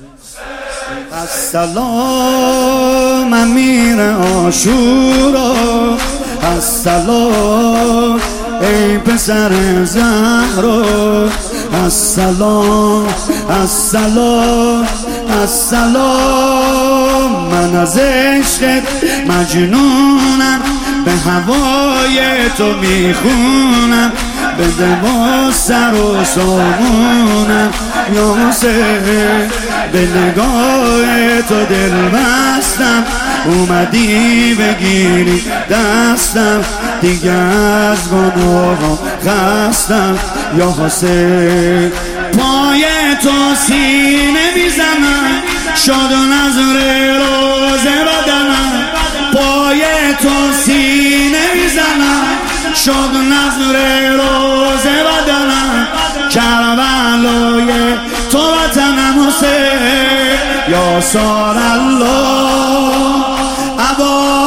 السلام امیر عاشورا، السلام ای پسر زهرا، السلام السلام السلام. من از عشقت مجنونم، به هوای تو میخونم، بده با سر و سامونم یا حسین. به نگاه تو دل بستم، اومدی بگیری دستم، دیگه از گناهام خستم یا حسین. پای تو سینه میزنم، شاد و نظر روزه بدنم. پای تو سینه میزنم، شاد و نظر روزه بدنم. کربلای تو وطنم حسین، یا سار الله ابا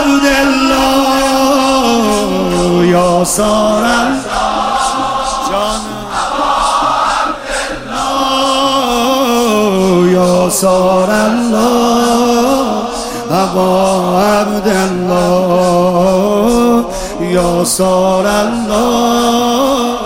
عبدالله، یا سار الله یا سار الله ابا عبدالله، یا سار الله.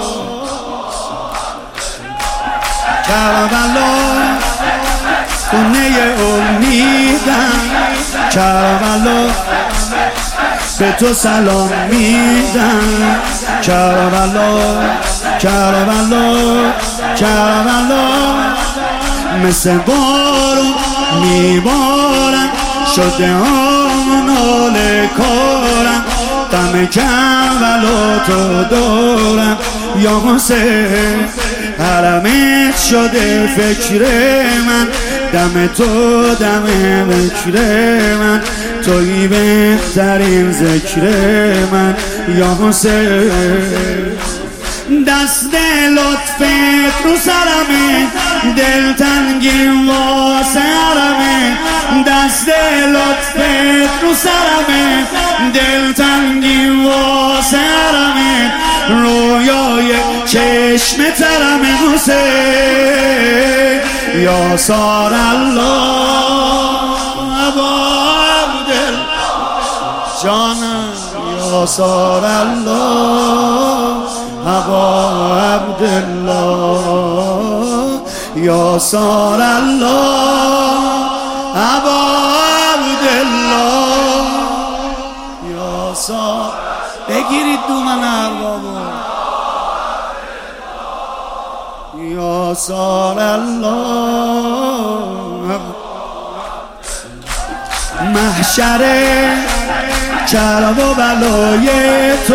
کربلا خونه امیدم، کربلا به تو سلام میدم. کربلا کربلا کربلا مثل بارون میبارم، شده آمنال کارم. دم کربلا تو دارم یا حسین، حرمت شده فکر من، دم تو دم فکر من، تویی بهترین ذکر من یا حسین. دست لطفت رو سرمه، دلتنگی واسه حرمه. دست لطفت رو سرمه، دلتنگی واسه حرمه. رویای چشم ترمه حسین، یا سار الله ابا عبدالله جانم، یا سار الله ابا عبدالله، یا سار الله ابا عبدالله، یا سار. بگیرید دومن اربابو، یا سار الله. محشره کرب و بلای تو،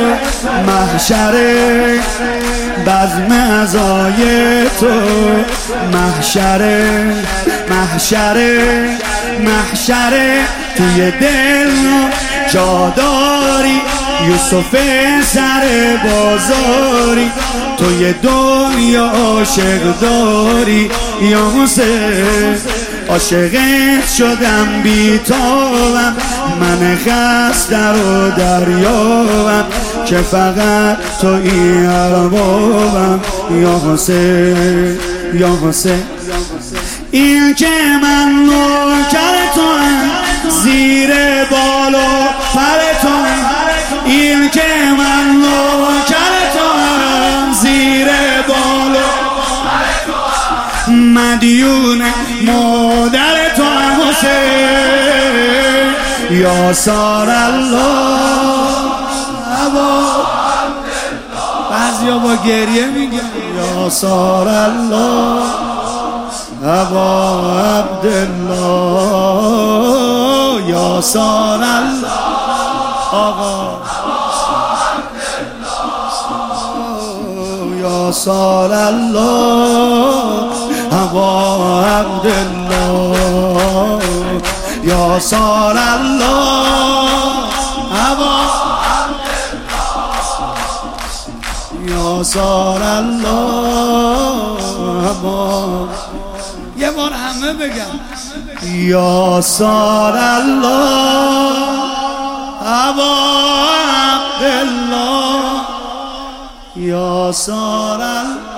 محشره بزم عزای تو. محشره محشره محشره توی دل جا داری، یوسف سر بازاری. توی دنیا عاشق داری یا حسین، عاشقت شدم بیتابم. من خسته رو دریابم، که فقط تویی اربابم یا حسین یا حسین. این که من نوکر توام، زیر بال و پر توام. این که من نوکر توام، زیر بال و پر توام. مدیون مادر توام حسین، یا سار الله ابا. بعضیا با گریه میگن یا سار الله ابا عبدالله، یا سار الله آقا، یا سار الله ابا عبدالله، یا سار الله ابا، یا سار الله ابا. یه بار همه بگم یا سار الله ابا عبدالله، یا سار الله.